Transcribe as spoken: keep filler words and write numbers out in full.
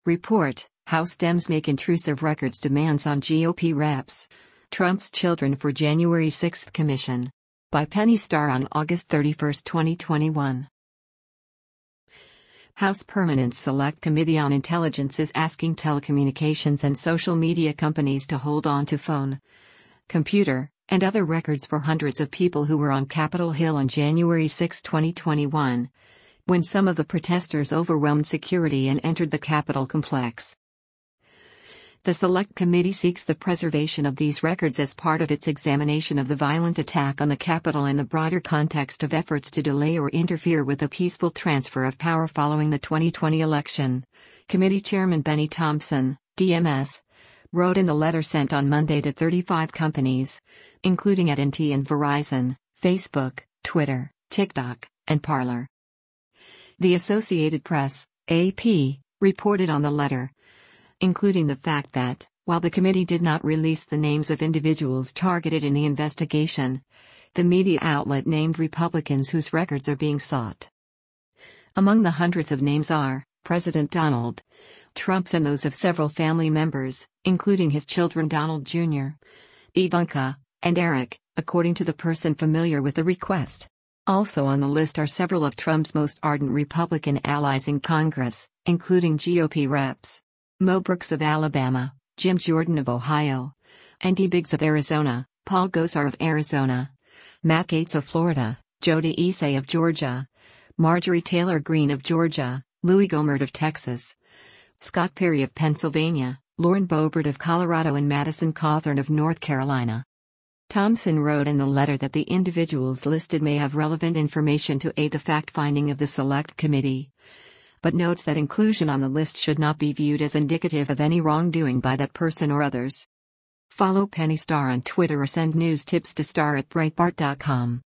Report: House Dems make intrusive records demands on G O P reps. Trump's children for January sixth Commission. By Penny Starr on August thirty-first, twenty twenty-one. House Permanent Select Committee on Intelligence is asking telecommunications and social media companies to hold on to phone, computer, and other records for hundreds of people who were on Capitol Hill on January sixth, twenty twenty-one, when some of the protesters overwhelmed security and entered the Capitol complex. The Select Committee seeks the preservation of these records as part of its examination of the violent attack on the Capitol in the broader context of efforts to delay or interfere with the peaceful transfer of power following the twenty twenty election. Committee Chairman Benny Thompson, D M S, wrote in the letter sent on Monday to thirty-five companies, including A T and T and Verizon, Facebook, Twitter, TikTok, and Parler. The Associated Press, A P, reported on the letter, including the fact that, while the committee did not release the names of individuals targeted in the investigation, the media outlet named Republicans whose records are being sought. Among the hundreds of names are President Donald Trump's and those of several family members, including his children Donald Junior, Ivanka, and Eric, according to the person familiar with the request. Also on the list are several of Trump's most ardent Republican allies in Congress, including G O P reps Mo Brooks of Alabama, Jim Jordan of Ohio, Andy Biggs of Arizona, Paul Gosar of Arizona, Matt Gaetz of Florida, Jody Isay of Georgia, Marjorie Taylor Greene of Georgia, Louis Gohmert of Texas, Scott Perry of Pennsylvania, Lauren Boebert of Colorado, and Madison Cawthorn of North Carolina. Thompson wrote in the letter that the individuals listed may have relevant information to aid the fact-finding of the Select Committee, but notes that inclusion on the list should not be viewed as indicative of any wrongdoing by that person or others. Follow Penny Starr on Twitter or send news tips to Starr at Breitbart dot com.